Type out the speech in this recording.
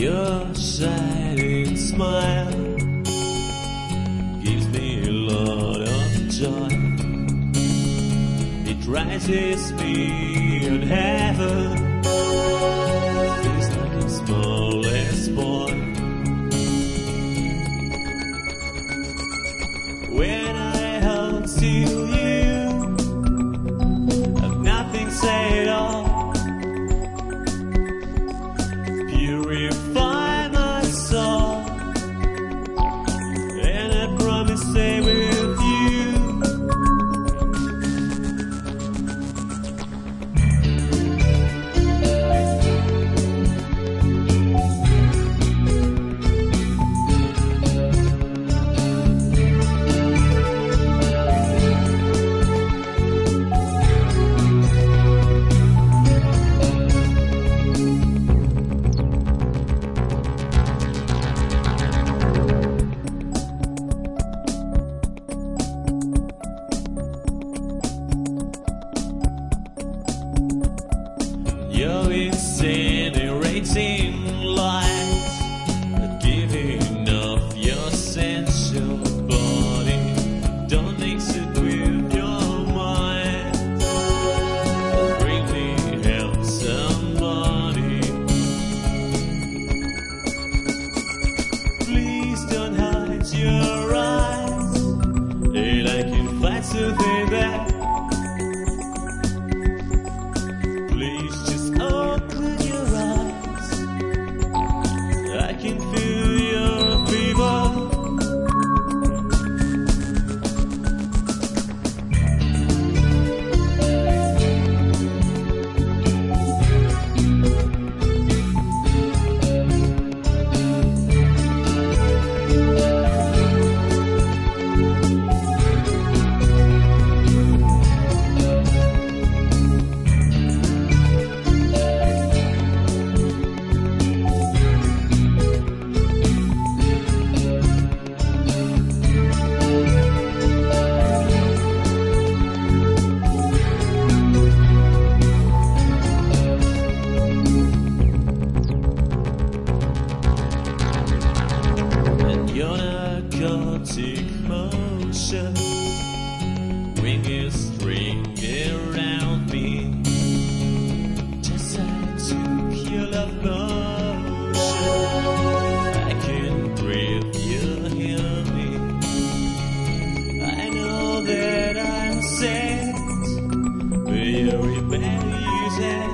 Your shining smile gives me a lot of joy. It rises me in heaven. Feels like the smallest boy. When I hold to you, I've nothing to say at all. Purify my soul, and I promise to stay with you. Your incinerating light, giving off your sensual body, don't mix it with your mind. Really help somebody. Please don't hide your eyes, and I can find something that. Please just open your eyes. I can feel your fever. Your narcotic motion, ring a string around me. Just I took your love motion. I can breathe, you hear me. I know that I'm sad, but you're rebellious.